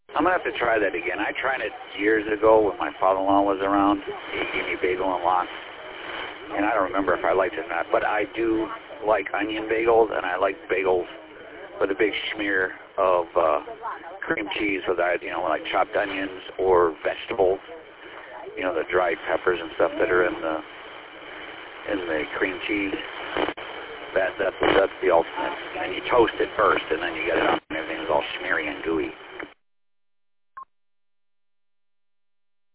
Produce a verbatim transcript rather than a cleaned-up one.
I'm going to have to try that again. I tried it years ago when my father-in-law was around. He gave me bagel and lox. And I don't remember if I liked it or not. But I do like onion bagels, and I like bagels with a big smear of uh, cream cheese with, you know, like chopped onions or vegetables. You know, the dried peppers and stuff that are in the in the cream cheese. That, that's, that's the ultimate. And you toast it first, and then you get it on, and everything's all smeary and gooey.